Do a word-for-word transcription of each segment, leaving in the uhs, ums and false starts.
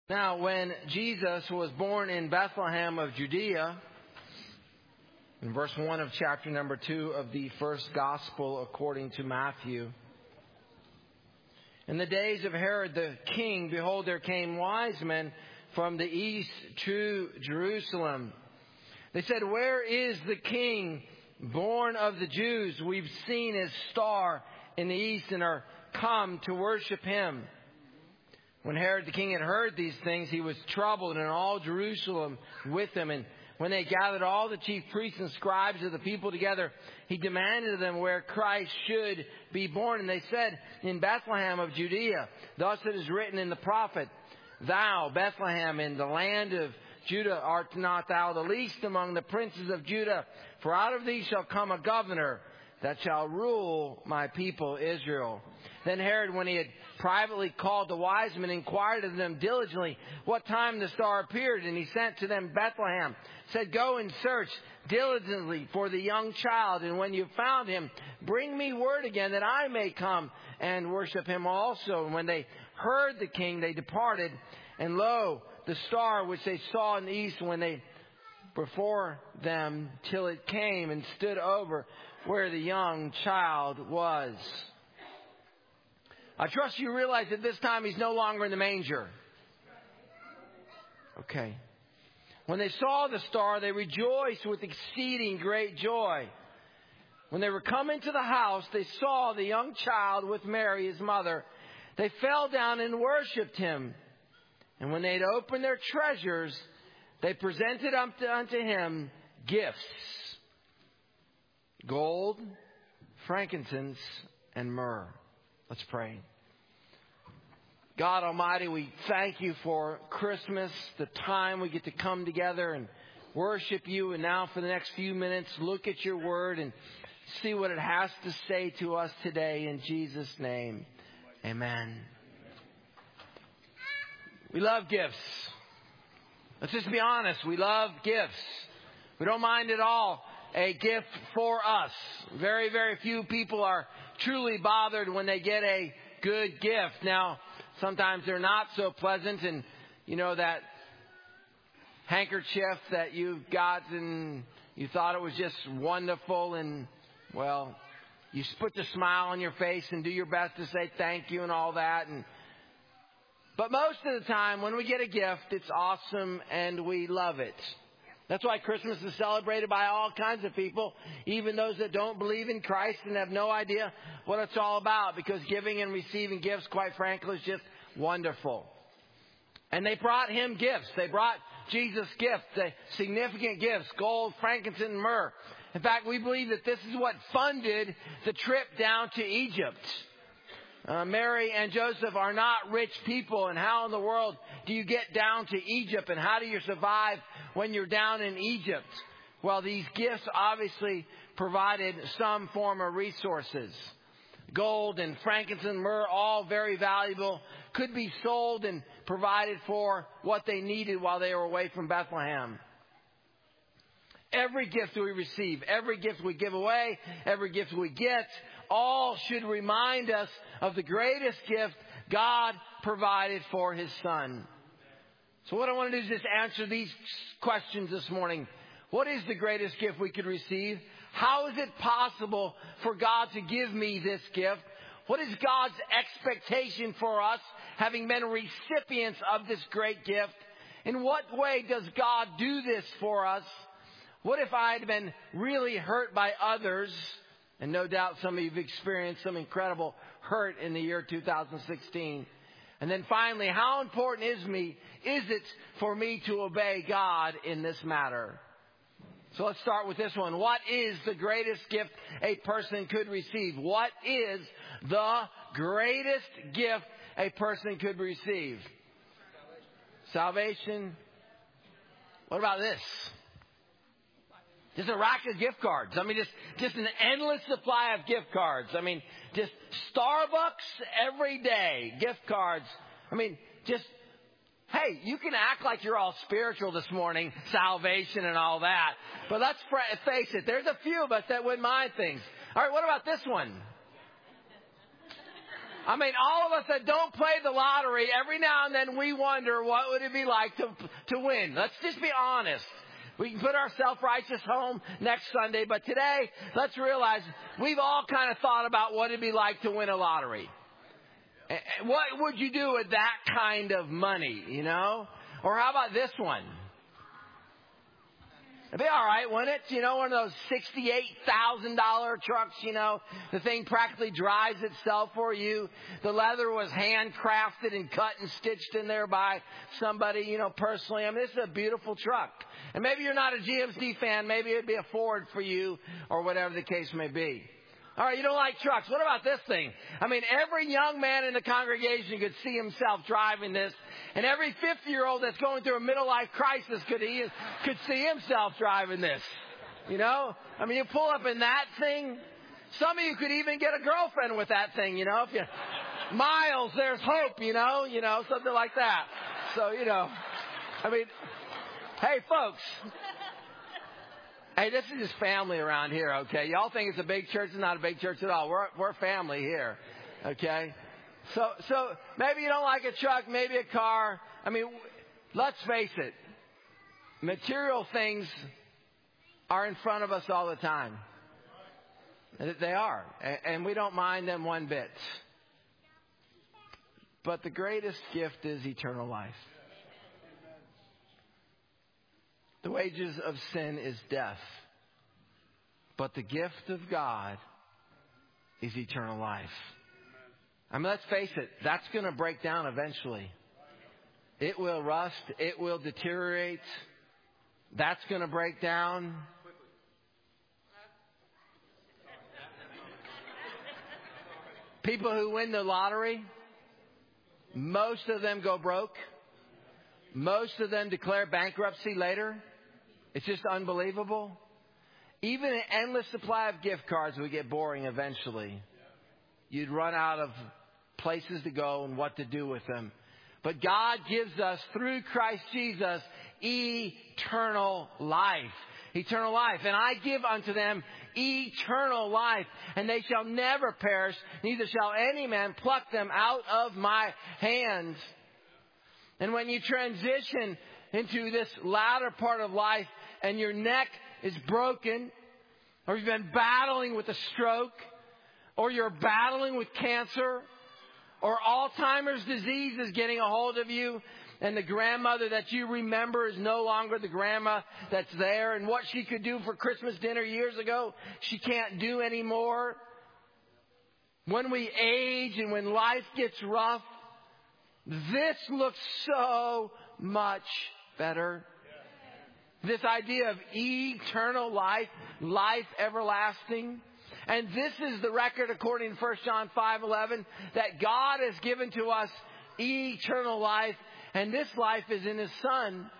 Now, when Jesus was born in Bethlehem of Judea, in verse one of chapter number two of the first gospel according to Matthew, in the days of Herod the king, behold, there came wise men from the east to Jerusalem. They said, "Where is the king born of the Jews? We've seen his star in the east and are come to worship him." When Herod the king had heard these things, he was troubled, and all Jerusalem with him. And when they gathered all the chief priests and scribes of the people together, he demanded of them where Christ should be born. And they said, "In Bethlehem of Judea, thus it is written in the prophet, Thou, Bethlehem, in the land of Judah, art not thou the least among the princes of Judah? For out of thee shall come a governor that shall rule my people Israel." Then Herod, when he had privately called the wise men, inquired of them diligently what time the star appeared. And he sent to them Bethlehem, said, "Go and search diligently for the young child. And when you found him, bring me word again that I may come and worship him also." And when they heard the king, they departed. And lo, the star which they saw in the east, when they before them till it came and stood over where the young child was. I trust you realize at this time he's no longer in the manger. Okay. When they saw the star, they rejoiced with exceeding great joy. When they were come into the house, they saw the young child with Mary, his mother. They fell down and worshipped him. And when they had opened their treasures, they presented unto, unto him gifts: gold, frankincense, and myrrh. Let's pray. God Almighty, we thank you for Christmas, the time we get to come together and worship you. And now for the next few minutes, look at your word and see what it has to say to us today. In Jesus' name, amen. We love gifts. Let's just be honest. We love gifts. We don't mind at all a gift for us. Very, very few people are truly bothered when they get a good gift. Now, sometimes they're not so pleasant, and you know that handkerchief that you got and you thought it was just wonderful, and well, you put the smile on your face and do your best to say thank you and all that. And but most of the time when we get a gift, it's awesome and we love it. That's why Christmas is celebrated by all kinds of people, even those that don't believe in Christ and have no idea what it's all about, because giving and receiving gifts, quite frankly, is just wonderful. And they brought him gifts. They brought Jesus gifts, the significant gifts: gold, frankincense, and myrrh. In fact, we believe that this is what funded the trip down to Egypt. Uh, Mary and Joseph are not rich people, and how in the world do you get down to Egypt, and how do you survive when you're down in Egypt? Well, these gifts obviously provided some form of resources. Gold and frankincense and myrrh, all very valuable, could be sold and provided for what they needed while they were away from Bethlehem. Every gift we receive, every gift we give away, every gift we get, all should remind us of the greatest gift God provided for his Son. So what I want to do is just answer these questions this morning. What is the greatest gift we could receive? How is it possible for God to give me this gift? What is God's expectation for us, having been recipients of this great gift? In what way does God do this for us? What if I had been really hurt by others? And no doubt some of you have experienced some incredible hurt in the year two thousand sixteen. And then finally, how important is me, is it for me to obey God in this matter? So let's start with this one. What is the greatest gift a person could receive? What is the greatest gift a person could receive? Salvation. What about this? Just a rack of gift cards. I mean, just, just an endless supply of gift cards. I mean, just Starbucks every day, gift cards. I mean, just, hey, you can act like you're all spiritual this morning, salvation and all that. But let's face it, there's a few of us that wouldn't mind things. All right, what about this one? I mean, all of us that don't play the lottery, every now and then we wonder what would it be like to to win. Let's just be honest. We can put our self-righteous home next Sunday, but today, let's realize we've all kind of thought about what it'd be like to win a lottery. What would you do with that kind of money, you know? Or how about this one? It'd be all right, wouldn't it? You know, one of those sixty-eight thousand dollars trucks, you know, the thing practically drives itself for you. The leather was handcrafted and cut and stitched in there by somebody, you know, personally. I mean, this is a beautiful truck. And maybe you're not a G M C fan. Maybe it'd be a Ford for you or whatever the case may be. All right, you don't like trucks. What about this thing? I mean, every young man in the congregation could see himself driving this. And every fifty-year-old that's going through a middle-life crisis could, he, could see himself driving this. You know? I mean, you pull up in that thing. Some of you could even get a girlfriend with that thing, you know? If you, Miles, there's hope, you know? You know, something like that. So, you know, I mean, hey, folks. Hey, this is just family around here, okay? Y'all think it's a big church. It's not a big church at all. We're we're family here, okay? So so maybe you don't like a truck, maybe a car. I mean, let's face it. Material things are in front of us all the time. They are, and we don't mind them one bit. But the greatest gift is eternal life. The wages of sin is death, but the gift of God is eternal life. I mean, let's face it, that's going to break down eventually. It will rust. It will deteriorate. That's going to break down. People who win the lottery, most of them go broke. Most of them declare bankruptcy later. It's just unbelievable. Even an endless supply of gift cards would get boring eventually. You'd run out of places to go and what to do with them. But God gives us, through Christ Jesus, eternal life. Eternal life. And I give unto them eternal life. And they shall never perish, neither shall any man pluck them out of my hands. And when you transition into this latter part of life and your neck is broken, or you've been battling with a stroke, or you're battling with cancer, or Alzheimer's disease is getting a hold of you, and the grandmother that you remember is no longer the grandma that's there, and what she could do for Christmas dinner years ago, she can't do anymore. When we age and when life gets rough, this looks so much better. This idea of eternal life, life everlasting. And this is the record, according to First John five eleven, that God has given to us eternal life, and this life is in His Son.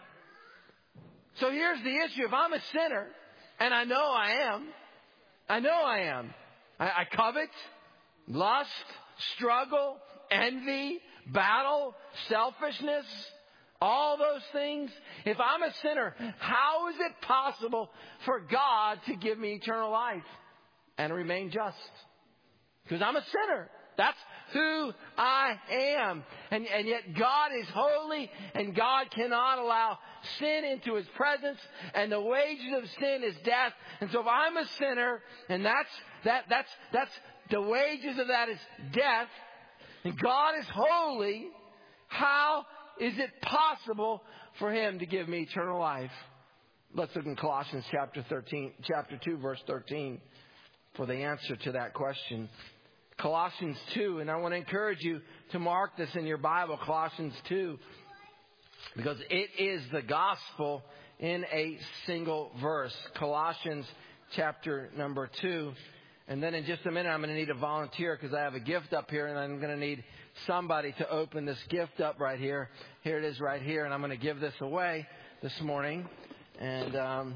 So here's the issue. If I'm a sinner, and I know I am, I know I am. I, I covet, lust, struggle, envy, battle, selfishness, all those things. If I'm a sinner, how is it possible for God to give me eternal life and remain just? Because I'm a sinner. That's who I am. And, and yet God is holy, and God cannot allow sin into His presence, and the wages of sin is death. And so if I'm a sinner, and that's that that's that's the wages of that is death, and God is holy, how is it possible for Him to give me eternal life? Let's look in Colossians chapter thirteen, chapter two, verse thirteen, for the answer to that question. Colossians two, and I want to encourage you to mark this in your Bible, Colossians two, because it is the gospel in a single verse. Colossians chapter number two. And then in just a minute, I'm going to need a volunteer because I have a gift up here, and I'm going to need somebody to open this gift up right here. Here it is right here, and I'm going to give this away this morning. And um,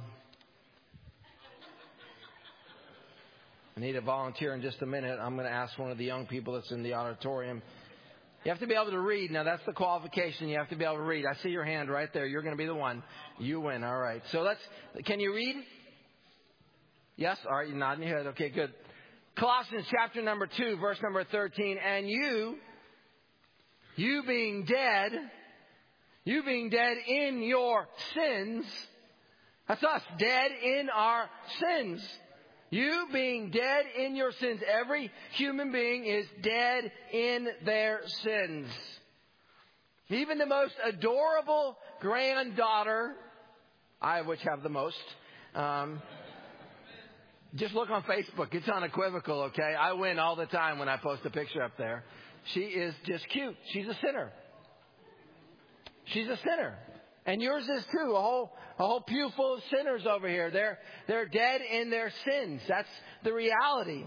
I need a volunteer in just a minute. I'm going to ask one of the young people that's in the auditorium. You have to be able to read. Now, that's the qualification. You have to be able to read. I see your hand right there. You're going to be the one. You win. All right. So let's, can you read? Yes? All right. You're nodding your head. Okay, good. Colossians chapter number two, verse number thirteen. And you, you being dead, you being dead in your sins. That's us, dead in our sins. You being dead in your sins. Every human being is dead in their sins. Even the most adorable granddaughter, I of which have the most, um, just look on Facebook. It's unequivocal, okay? I win all the time when I post a picture up there. She is just cute. She's a sinner. She's a sinner. And yours is too. A whole, a whole pew full of sinners over here. They're, they're dead in their sins. That's the reality.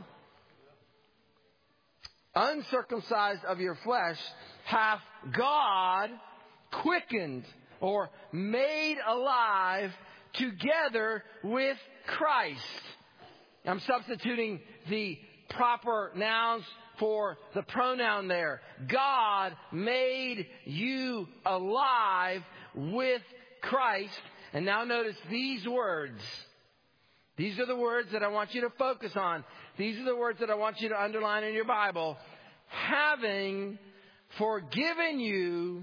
Uncircumcised of your flesh hath God quickened or made alive together with Christ. I'm substituting the proper nouns for the pronoun there. God made you alive with Christ. And now notice these words. These are the words that I want you to focus on. These are the words that I want you to underline in your Bible. Having forgiven you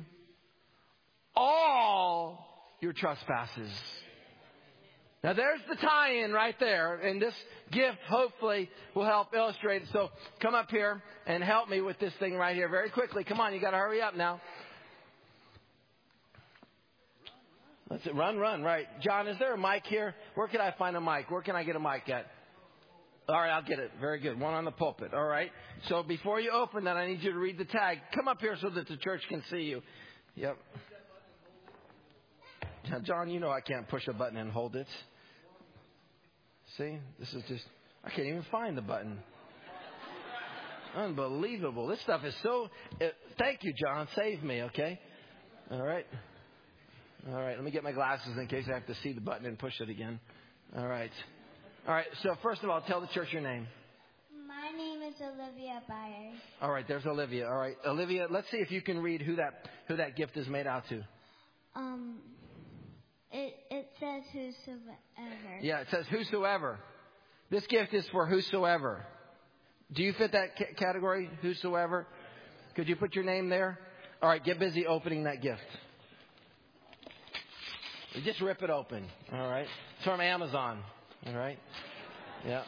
all your trespasses. Now there's the tie-in right there. And this gift hopefully will help illustrate it. So come up here and help me with this thing right here very quickly. Come on, you got to hurry up now. Let's run, run, right. John, is there a mic here? Where can I find a mic? Where can I get a mic at? All right, I'll get it. Very good. One on the pulpit. All right. So before you open that, I need you to read the tag. Come up here so that the church can see you. Yep. Now, John, you know I can't push a button and hold it. See, this is just, I can't even find the button. Unbelievable. This stuff is so, uh, thank you, John. Save me, okay? All right. All right. Let me get my glasses in case I have to see the button and push it again. All right. All right. So first of all, tell the church your name. My name is Olivia Byers. All right. There's Olivia. All right. Olivia, let's see if you can read who that, who that gift is made out to. Um, it, it says whosoever. Yeah, it says whosoever. This gift is for whosoever. Do you fit that c- category? Whosoever? Could you put your name there? All right, get busy opening that gift. You just rip it open. All right. It's from Amazon. All right. Yeah.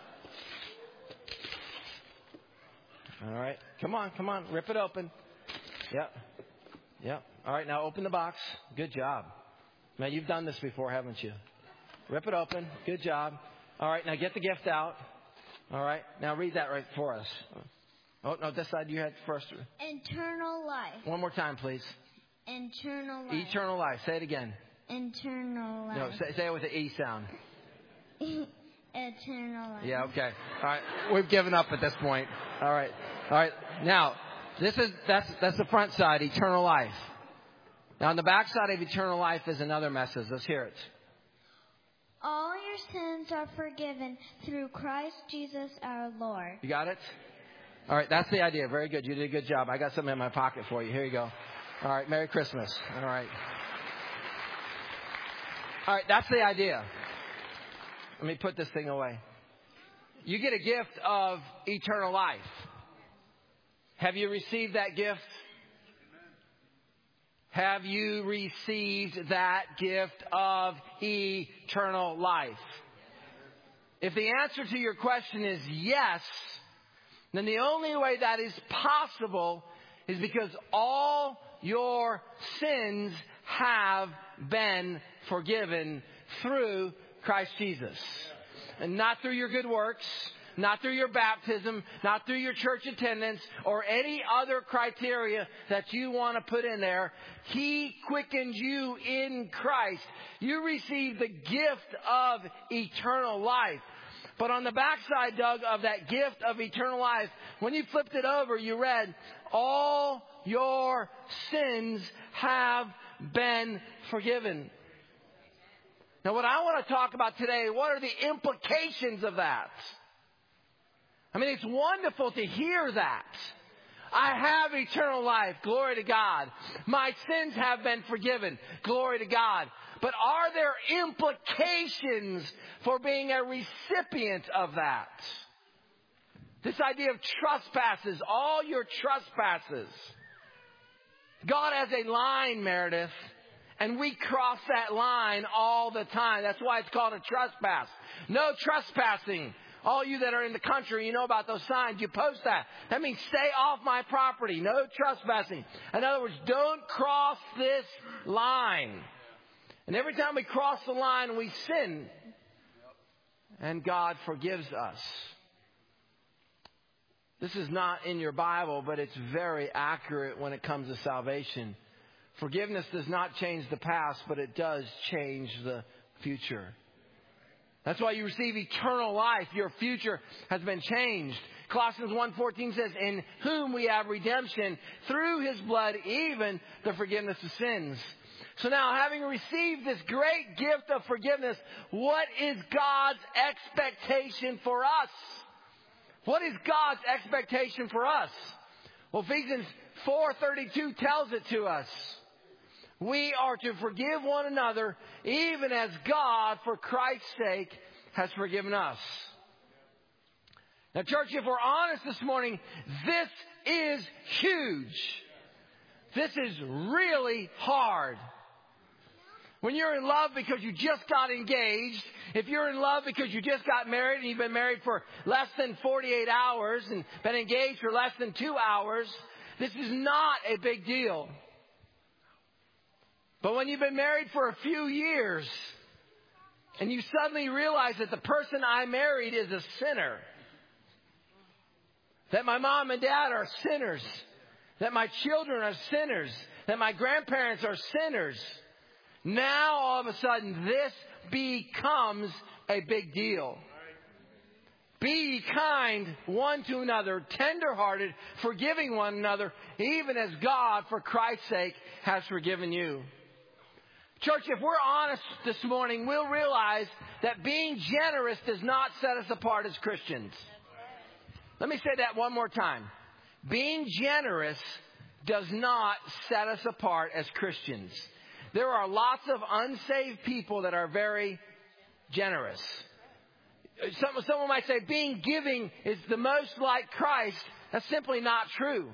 All right. Come on, come on. Rip it open. Yep. Yep. All right, now open the box. Good job. Man, you've done this before, haven't you? Rip it open. Good job. All right, now get the gift out. All right, now read that right for us. Oh, no, this side you had first. Eternal life. One more time, please. Eternal life. Eternal life. Say it again. Eternal life. No, say, say it with an E sound. Eternal life. Yeah, okay. All right, we've given up at this point. All right. All right, now, this is that's that's the front side, eternal life. Now, on the back side of eternal life is another message. Let's hear it. All your sins are forgiven through Christ Jesus our Lord. You got it? All right, that's the idea. Very good. You did a good job. I got something in my pocket for you. Here you go. All right, Merry Christmas. All right. All right, that's the idea. Let me put this thing away. You get a gift of eternal life. Have you received that gift? Have you received that gift of eternal life? If the answer to your question is yes, then the only way that is possible is because all your sins have been forgiven through Christ Jesus. And not through your good works, not through your baptism, not through your church attendance, or any other criteria that you want to put in there. He quickened you in Christ. You received the gift of eternal life. But on the backside, Doug, of that gift of eternal life, when you flipped it over, you read, all your sins have been forgiven. Now, what I want to talk about today, what are the implications of that? I mean, it's wonderful to hear that. I have eternal life. Glory to God. My sins have been forgiven. Glory to God. But are there implications for being a recipient of that? This idea of trespasses, all your trespasses. God has a line, Meredith, and we cross that line all the time. That's why it's called a trespass. No trespassing. All you that are in the country, you know about those signs. You post that. That means stay off my property. No trespassing. In other words, don't cross this line. And every time we cross the line, we sin. And God forgives us. This is not in your Bible, but it's very accurate when it comes to salvation. Forgiveness does not change the past, but it does change the future. That's why you receive eternal life. Your future has been changed. Colossians one fourteen says, in whom we have redemption through His blood, even the forgiveness of sins. So now, having received this great gift of forgiveness, what is God's expectation for us? What is God's expectation for us? Well, Ephesians four thirty-two tells it to us. We are to forgive one another, even as God, for Christ's sake, has forgiven us. Now, church, if we're honest this morning, this is huge. This is really hard. When you're in love because you just got engaged, if you're in love because you just got married and you've been married for less than forty-eight hours and been engaged for less than two hours, this is not a big deal. But when you've been married for a few years and you suddenly realize that the person I married is a sinner, that my mom and dad are sinners, that my children are sinners, that my grandparents are sinners, now all of a sudden this becomes a big deal. Be kind one to another, tenderhearted, forgiving one another, even as God, for Christ's sake, has forgiven you. Church, if we're honest this morning, we'll realize that being generous does not set us apart as Christians. Let me say that one more time. Being generous does not set us apart as Christians. There are lots of unsaved people that are very generous. Some, someone might say being giving is the most like Christ. That's simply not true.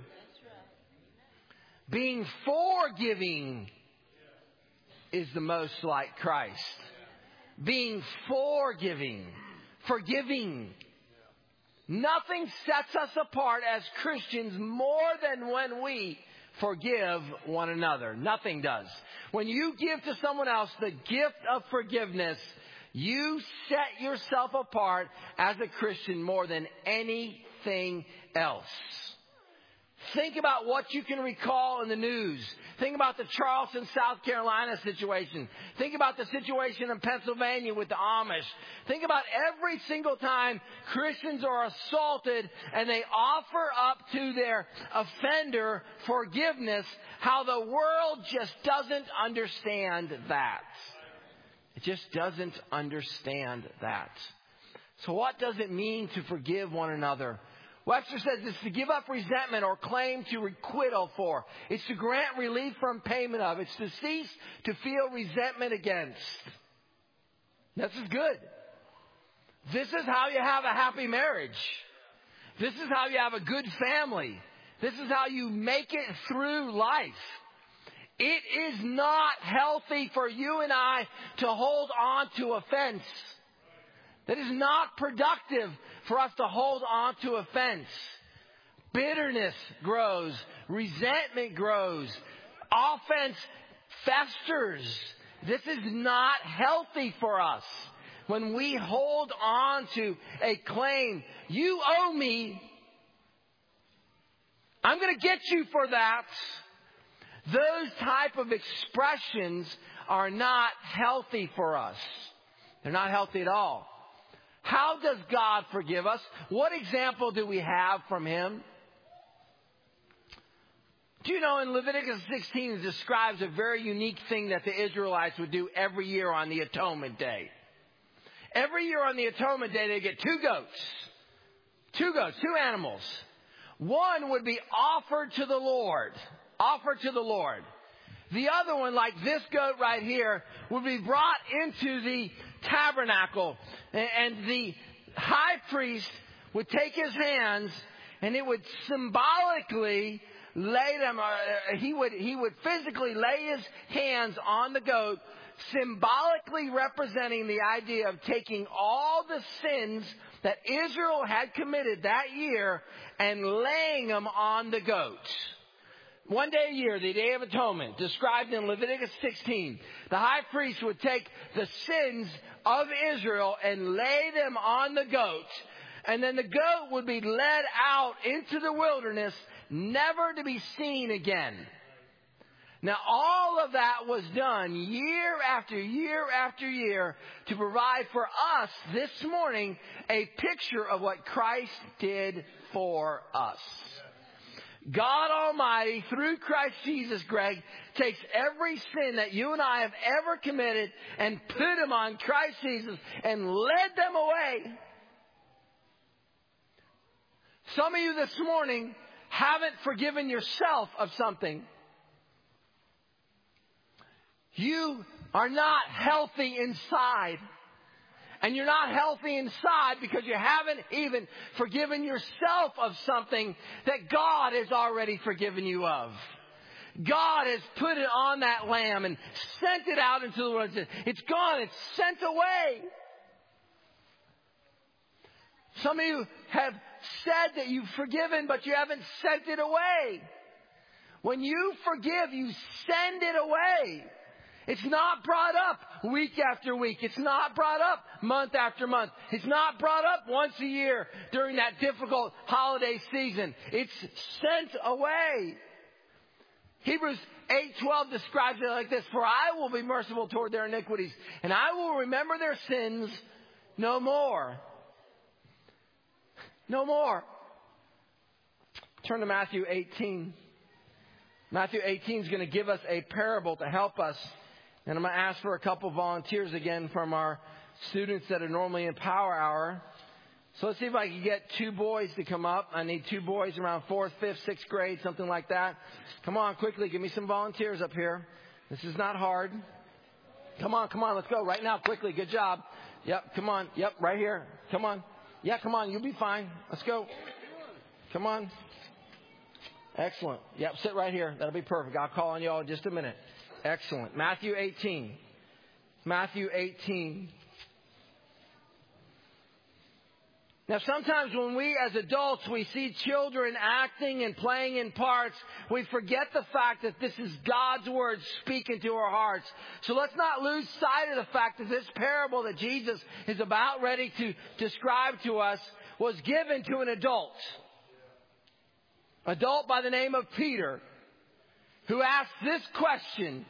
Being forgiving is the most like Christ. Being forgiving, forgiving. Nothing sets us apart as Christians more than when we forgive one another. Nothing does. When you give to someone else the gift of forgiveness, you set yourself apart as a Christian more than anything else. Think about what you can recall in the news. Think about the Charleston, South Carolina situation. Think about the situation in Pennsylvania with the Amish. Think about every single time Christians are assaulted and they offer up to their offender forgiveness, how the world just doesn't understand that. It just doesn't understand that. So what does it mean to forgive one another? Webster says it's to give up resentment or claim to requital for. It's to grant relief from payment of. It's to cease to feel resentment against. This is good. This is how you have a happy marriage. This is how you have a good family. This is how you make it through life. It is not healthy for you and I to hold on to offense. That is not productive for us to hold on to offense. Bitterness grows. Resentment grows. Offense festers. This is not healthy for us. When we hold on to a claim, you owe me, I'm going to get you for that. Those type of expressions are not healthy for us. They're not healthy at all. How does God forgive us? What example do we have from Him? Do you know in Leviticus sixteen it describes a very unique thing that the Israelites would do every year on the Atonement Day. Every year on the Atonement Day they get two goats. Two goats, two animals. One would be offered to the Lord. Offered to the Lord. The other one, like this goat right here, would be brought into the tabernacle. And the high priest would take his hands and it would symbolically lay them, uh, he would, he would physically lay his hands on the goat, symbolically representing the idea of taking all the sins that Israel had committed that year and laying them on the goat. One day a year, the Day of Atonement, described in Leviticus sixteen, the high priest would take the sins of Israel and lay them on the goat. And then the goat would be led out into the wilderness, never to be seen again. Now, all of that was done year after year after year to provide for us this morning a picture of what Christ did for us. God Almighty, through Christ Jesus, Greg, takes every sin that you and I have ever committed and put them on Christ Jesus and led them away. Some of you this morning haven't forgiven yourself of something. You are not healthy inside. And you're not healthy inside because you haven't even forgiven yourself of something that God has already forgiven you of. God has put it on that lamb and sent it out into the world. It's gone. It's sent away. Some of you have said that you've forgiven, but you haven't sent it away. When you forgive, you send it away. It's not brought up week after week. It's not brought up month after month. It's not brought up once a year during that difficult holiday season. It's sent away. Hebrews eight twelve describes it like this: For I will be merciful toward their iniquities, and I will remember their sins no more. No more. Turn to Matthew eighteen. Matthew eighteen is going to give us a parable to help us. And I'm going to ask for a couple volunteers again from our students that are normally in Power Hour. So let's see if I can get two boys to come up. I need two boys around fourth, fifth, sixth grade, something like that. Come on, quickly. Give me some volunteers up here. This is not hard. Come on, come on. Let's go right now, quickly. Good job. Yep, come on. Yep, right here. Come on. Yeah, come on. You'll be fine. Let's go. Come on. Excellent. Yep, sit right here. That'll be perfect. I'll call on you all in just a minute. Excellent. Matthew eighteen. Matthew eighteen. Now, sometimes when we as adults, we see children acting and playing in parts, we forget the fact that this is God's word speaking to our hearts. So let's not lose sight of the fact that this parable that Jesus is about ready to describe to us was given to an adult. Adult by the name of Peter, who asked this question: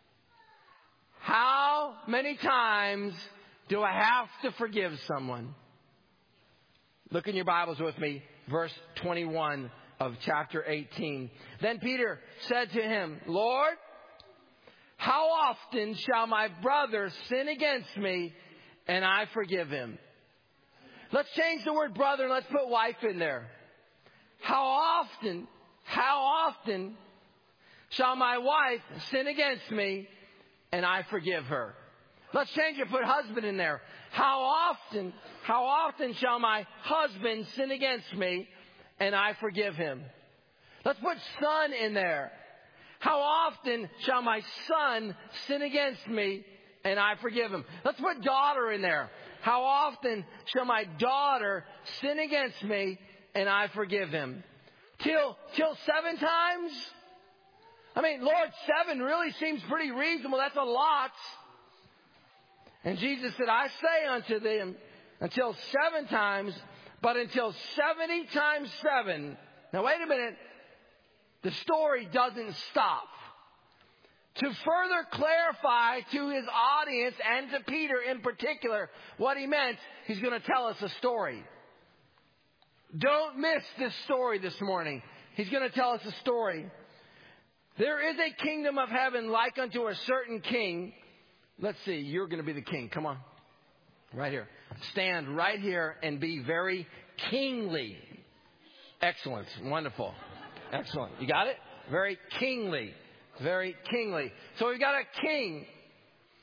how many times do I have to forgive someone? Look in your Bibles with me, verse twenty-one of chapter eighteen. Then Peter said to him, Lord, how often shall my brother sin against me and I forgive him? Let's change the word brother and let's put wife in there. How often, how often shall my wife sin against me and I forgive her? Let's change it. Put husband in there. How often, how often shall my husband sin against me and I forgive him? Let's put son in there. How often shall my son sin against me and I forgive him? Let's put daughter in there. How often shall my daughter sin against me and I forgive him? Till, till seven times? I mean, Lord, seven really seems pretty reasonable. That's a lot. And Jesus said, I say unto them, until seven times, but until seventy times seven. Now, wait a minute. The story doesn't stop. To further clarify to his audience and to Peter in particular what he meant, he's going to tell us a story. Don't miss this story this morning. He's going to tell us a story. There is a kingdom of heaven like unto a certain king. Let's see, you're going to be the king. Come on. Right here. Stand right here and be very kingly. Excellent. Wonderful. Excellent. You got it? Very kingly. Very kingly. So we've got a king.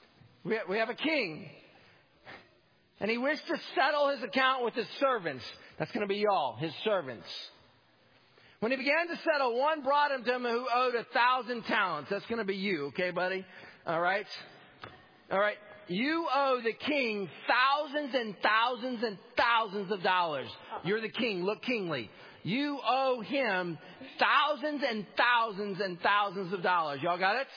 We have a king. And he wished to settle his account with his servants. That's going to be y'all, his servants. When he began to settle, one brought him to him who owed a thousand talents. That's going to be you, okay, buddy? All right? All right. You owe the king thousands and thousands and thousands of dollars. You're the king. Look kingly. You owe him thousands and thousands and thousands of dollars. Y'all got it?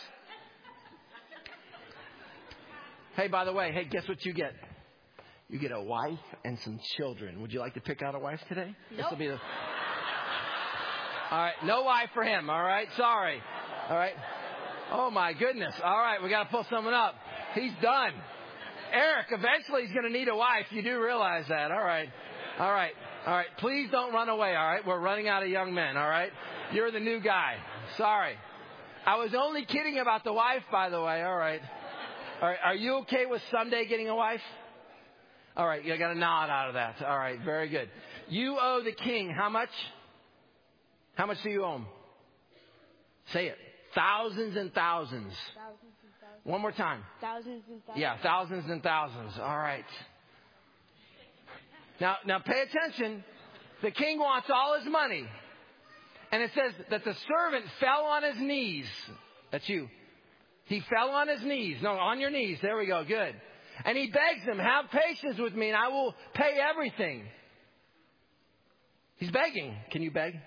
Hey, by the way, hey, guess what you get? You get a wife and some children. Would you like to pick out a wife today? Nope. This will be the... All right. No wife for him. All right. Sorry. All right. Oh, my goodness. All right. We got to pull someone up. He's done. Eric, eventually he's going to need a wife. You do realize that. All right. All right. All right. Please don't run away. All right. We're running out of young men. All right. You're the new guy. Sorry. I was only kidding about the wife, by the way. All right. All right. Are you okay with someday getting a wife? All right. You got a nod out of that. All right. Very good. You owe the king how much? How much do you owe him? Say it. Thousands and thousands. Thousands and thousands. One more time. Thousands and thousands. Yeah, thousands and thousands. All right. Now, now pay attention. The king wants all his money. And it says that the servant fell on his knees. That's you. He fell on his knees. No, on your knees. There we go. Good. And he begs him, have patience with me and I will pay everything. He's begging. Can you beg?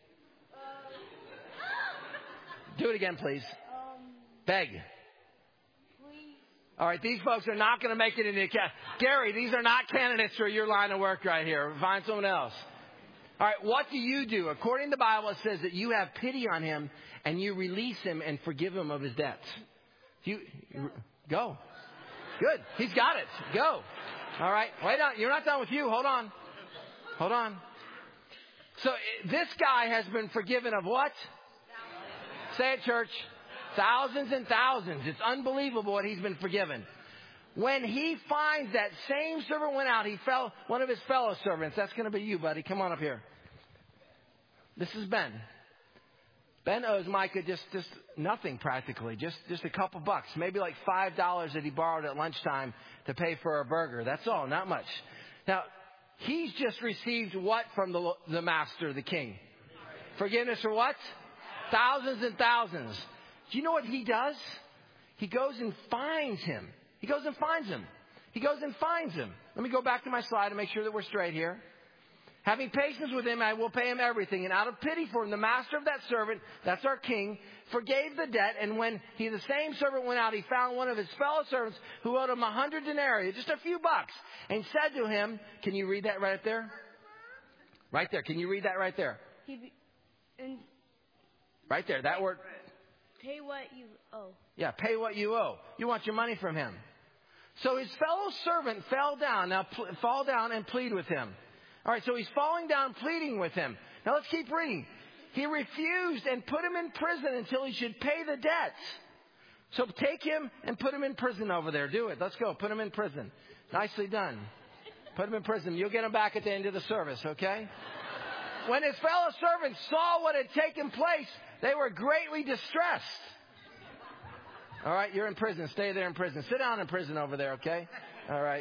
Do it again, please. Um, Beg. please. All right, these folks are not going to make it into the ca- Gary, these are not candidates for your line of work right here. Find someone else. All right, what do you do? According to the Bible, it says that you have pity on him and you release him and forgive him of his debts. You, you go. Good. He's got it. Go. All right. Wait on. You're not done with you. Hold on. Hold on. So this guy has been forgiven of what? Say it, church. Thousands and thousands. It's unbelievable what he's been forgiven. When he finds that same servant went out, he fell, one of his fellow servants. That's going to be you, buddy. Come on up here. This is Ben. Ben owes Micah just, just nothing practically. Just, just a couple bucks. Maybe like five dollars that he borrowed at lunchtime to pay for a burger. That's all. Not much. Now, he's just received what from the, the master, the king? Forgiveness for what? Thousands and thousands. Do you know what he does? He goes and finds him. He goes and finds him. He goes and finds him. Let me go back to my slide and make sure that we're straight here. Having patience with him, I will pay him everything. And out of pity for him, the master of that servant, that's our king, forgave the debt. And when he, the same servant went out, he found one of his fellow servants who owed him a hundred denarii, just a few bucks, and said to him, can you read that right there? Right there. Can you read that right there? He be, and Right there, that word. pay what you owe. Yeah, pay what you owe. You want your money from him. So his fellow servant fell down. Now pl- fall down and plead with him. All right, so he's falling down pleading with him. Now let's keep reading. He refused and put him in prison until he should pay the debts. So take him and put him in prison over there. Do it. Let's go. Put him in prison. Nicely done. Put him in prison. You'll get him back at the end of the service, okay? When his fellow servants saw what had taken place, they were greatly distressed. All right, you're in prison. Stay there in prison. Sit down in prison over there, okay? All right.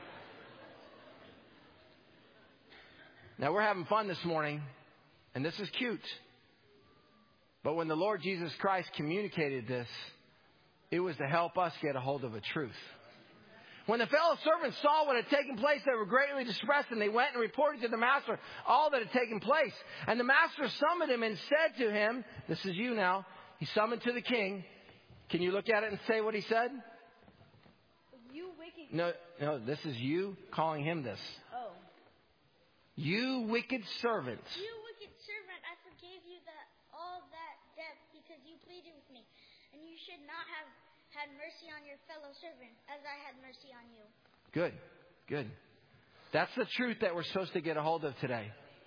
Now, we're having fun this morning, and this is cute. But when the Lord Jesus Christ communicated this, it was to help us get a hold of a truth. When the fellow servants saw what had taken place, they were greatly distressed, and they went and reported to the master all that had taken place. And the master summoned him and said to him, this is you now, he summoned to the king. Can you look at it and say what he said? You wicked. No, no, this is you calling him this. Oh. You wicked servant. You wicked servant, I forgave you that all that debt because you pleaded with me, and you should not have had mercy on your fellow servant as I had mercy on you. Good, good. That's the truth that we're supposed to get a hold of today.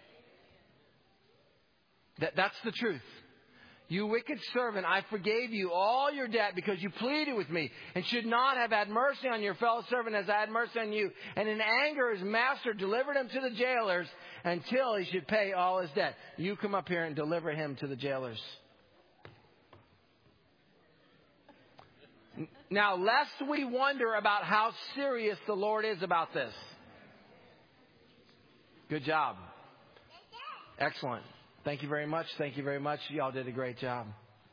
That, that's the truth. You wicked servant, I forgave you all your debt because you pleaded with me and should not have had mercy on your fellow servant as I had mercy on you. And in anger, his master delivered him to the jailers until he should pay all his debt. You come up here and deliver him to the jailers. Now, lest we wonder about how serious the Lord is about this. Good job. Excellent. Thank you very much. Thank you very much. Y'all did a great job.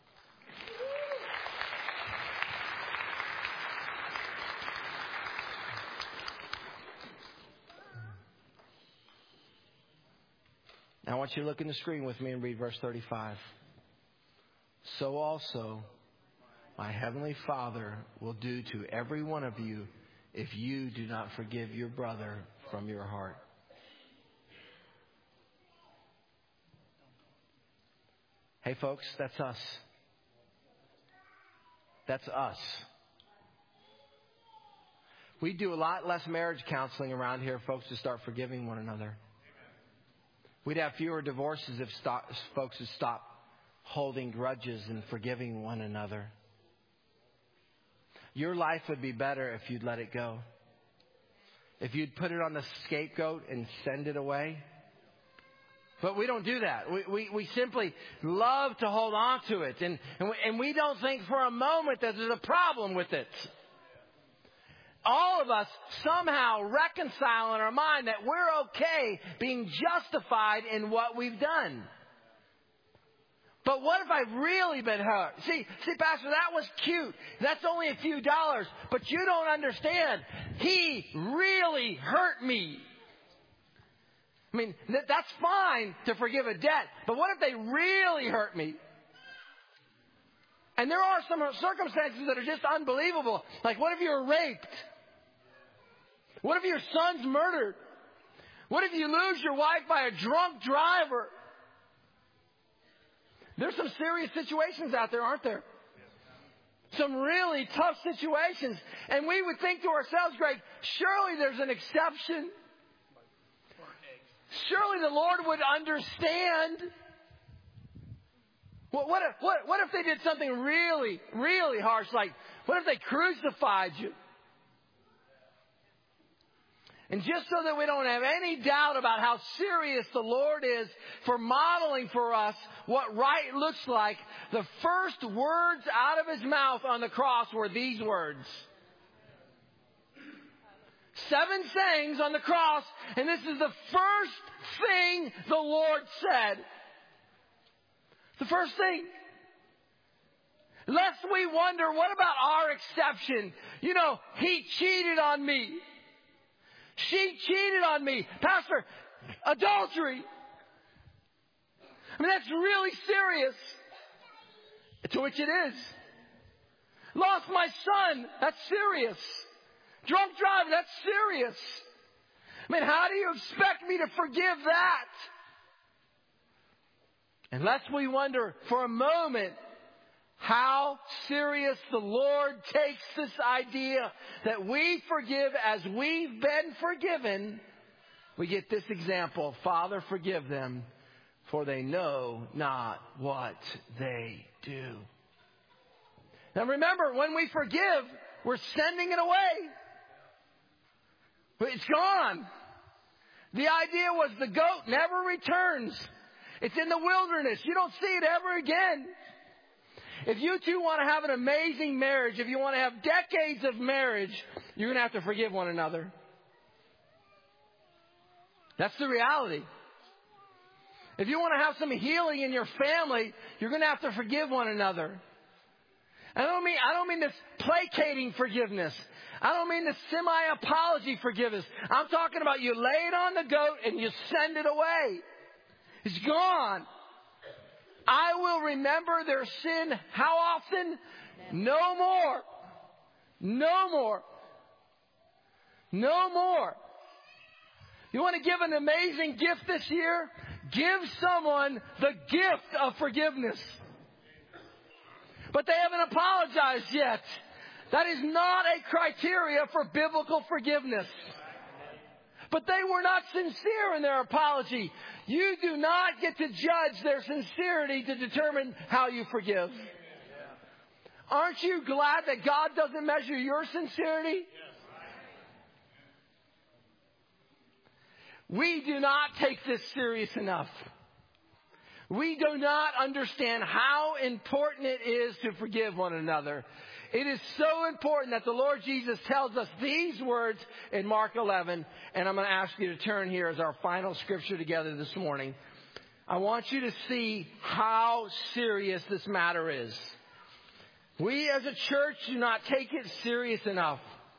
Now I want you to look in the screen with me and read verse thirty-five. So also my heavenly Father will do to every one of you if you do not forgive your brother from your heart. Hey folks, that's us. That's us. We do a lot less marriage counseling around here, folks, to start forgiving one another. We'd have fewer divorces if stop, folks would stop holding grudges and forgiving one another. Your life would be better if you'd let it go. If you'd put it on the scapegoat and send it away. But we don't do that. We, we, we simply love to hold on to it. And, and, we, and we don't think for a moment that there's a problem with it. All of us somehow reconcile in our mind that we're okay being justified in what we've done. But what if I've really been hurt? See, see, Pastor, that was cute. That's only a few dollars. But you don't understand. He really hurt me. I mean, that's fine to forgive a debt. But what if they really hurt me? And there are some circumstances that are just unbelievable. Like, what if you were raped? What if your son's murdered? What if you lose your wife by a drunk driver? There's some serious situations out there, aren't there? Some really tough situations. And we would think to ourselves, Greg, surely there's an exception. Surely the Lord would understand. What, what, if, what, what if they did something really, really harsh? Like, what if they crucified you? And just so that we don't have any doubt about how serious the Lord is for modeling for us what right looks like, the first words out of His mouth on the cross were these words. Seven sayings on the cross, and this is the first thing the Lord said. The first thing. Lest we wonder, what about our exception? You know, he cheated on me. She cheated on me. Pastor, adultery. I mean, that's really serious. To which it is. Lost my son. That's serious. Drunk driving. That's serious. I mean, how do you expect me to forgive that? Unless we wonder for a moment how serious the Lord takes this idea that we forgive as we've been forgiven, we get this example. Father, forgive them, for they know not what they do. Now remember, when we forgive, we're sending it away. It's gone. The idea was the goat never returns. It's in the wilderness. You don't see it ever again. If you two want to have an amazing marriage, if you want to have decades of marriage, you're going to have to forgive one another. That's the reality. If you want to have some healing in your family, you're going to have to forgive one another. I don't mean, I don't mean this placating forgiveness. I don't mean the semi-apology forgiveness. I'm talking about you lay it on the goat and you send it away. It's gone. I will remember their sin how often? No more. No more. No more. You want to give an amazing gift this year? Give someone the gift of forgiveness. But they haven't apologized yet. That is not a criteria for biblical forgiveness. But they were not sincere in their apology. You do not get to judge their sincerity to determine how you forgive. Aren't you glad that God doesn't measure your sincerity? We do not take this serious enough. We do not understand how important it is to forgive one another. It is so important that the Lord Jesus tells us these words in Mark eleven. And I'm going to ask you to turn here as our final scripture together this morning. I want you to see how serious this matter is. We as a church do not take it serious enough.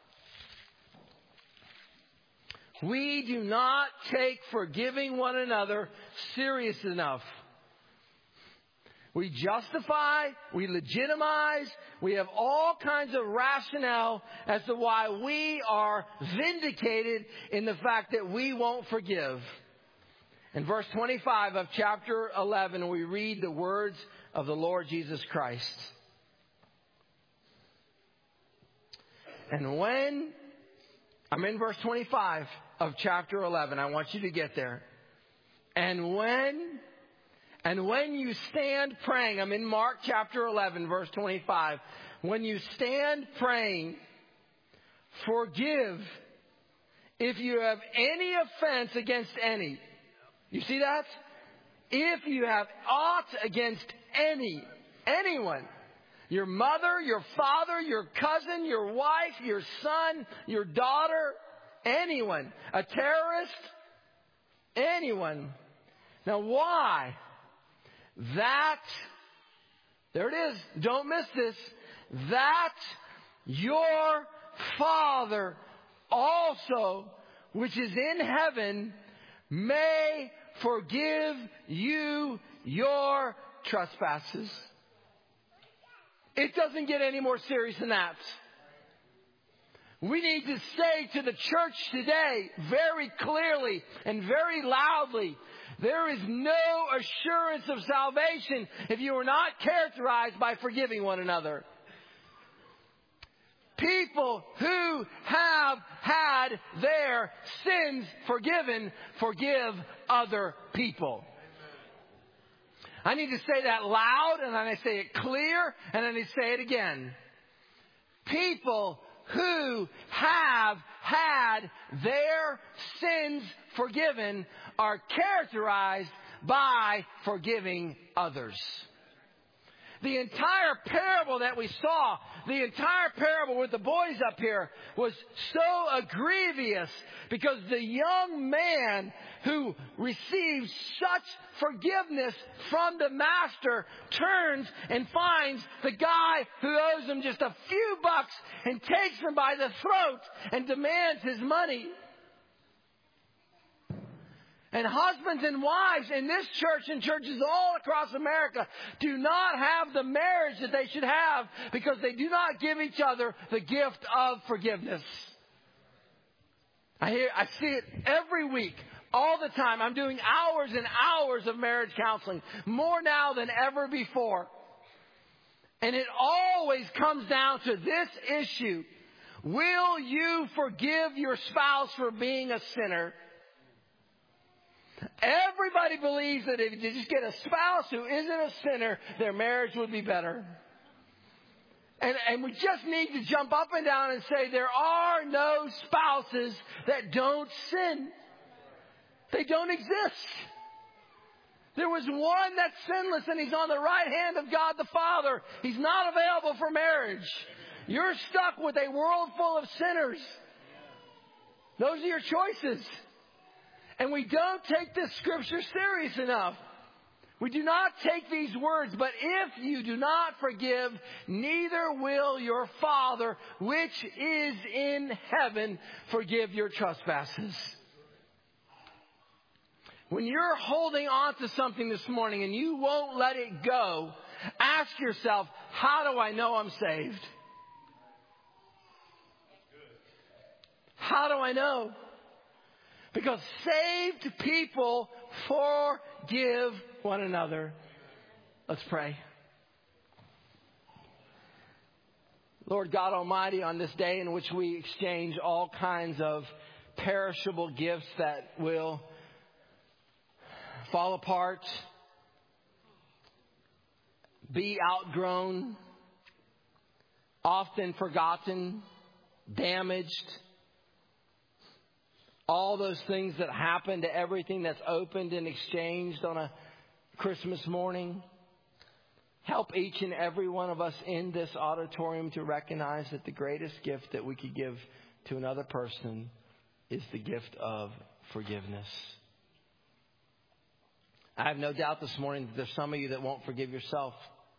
We do not take forgiving one another serious enough. We justify, we legitimize, we have all kinds of rationale as to why we are vindicated in the fact that we won't forgive. In verse twenty-five of chapter eleven, we read the words of the Lord Jesus Christ. And when, I'm in verse twenty-five of chapter eleven, I want you to get there. And when, and when you stand praying, I'm in Mark chapter eleven, verse twenty-five. When you stand praying, forgive if you have any offense against any. You see that? If you have aught against any, anyone, your mother, your father, your cousin, your wife, your son, your daughter, anyone, a terrorist, anyone. Now why? That, there it is, don't miss this, that your Father also, which is in heaven, may forgive you your trespasses. It doesn't get any more serious than that. We need to say to the church today very clearly and very loudly, there is no assurance of salvation if you are not characterized by forgiving one another. People who have had their sins forgiven, forgive other people. I need to say that loud, and then I say it clear, and then I say it again. People who have had their sins forgiven are characterized by forgiving others. The entire parable that we saw, the entire parable with the boys up here, was so egregious because the young man who receives such forgiveness from the master turns and finds the guy who owes him just a few bucks and takes him by the throat and demands his money. And husbands and wives in this church and churches all across America do not have the marriage that they should have because they do not give each other the gift of forgiveness. I hear, I see it every week, all the time. I'm doing hours and hours of marriage counseling, more now than ever before. And it always comes down to this issue. Will you forgive your spouse for being a sinner? Everybody believes that if you just get a spouse who isn't a sinner, their marriage would be better. And, and we just need to jump up and down and say there are no spouses that don't sin. They don't exist. There was one that's sinless and he's on the right hand of God the Father. He's not available for marriage. You're stuck with a world full of sinners. Those are your choices. And we don't take this scripture serious enough. We do not take these words, but if you do not forgive, neither will your Father, which is in heaven, forgive your trespasses. When you're holding on to something this morning and you won't let it go, ask yourself, how do I know I'm saved? How do I know? Because saved people forgive one another. Let's pray. Lord God Almighty, on this day in which we exchange all kinds of perishable gifts that will fall apart, be outgrown, often forgotten, damaged, all those things that happen to everything that's opened and exchanged on a Christmas morning. Help each and every one of us in this auditorium to recognize that the greatest gift that we could give to another person is the gift of forgiveness. I have no doubt this morning that there's some of you that won't forgive yourself.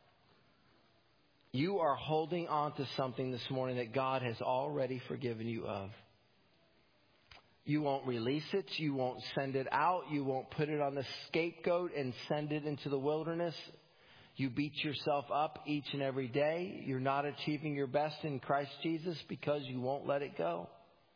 You are holding on to something this morning that God has already forgiven you of. You won't release it. You won't send it out. You won't put it on the scapegoat and send it into the wilderness. You beat yourself up each and every day. You're not achieving your best in Christ Jesus because you won't let it go.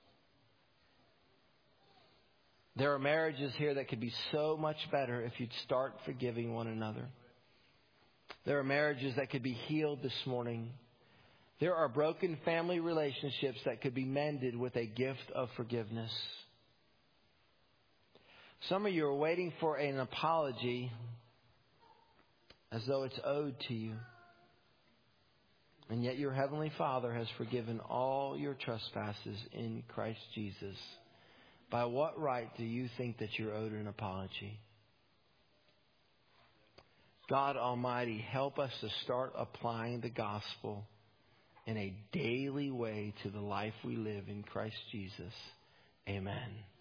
There are marriages here that could be so much better if you'd start forgiving one another. There are marriages that could be healed this morning. There are broken family relationships that could be mended with a gift of forgiveness. Some of you are waiting for an apology as though it's owed to you. And yet your Heavenly Father has forgiven all your trespasses in Christ Jesus. By what right do you think that you're owed an apology? God Almighty, help us to start applying the gospel in a daily way to the life we live in Christ Jesus. Amen.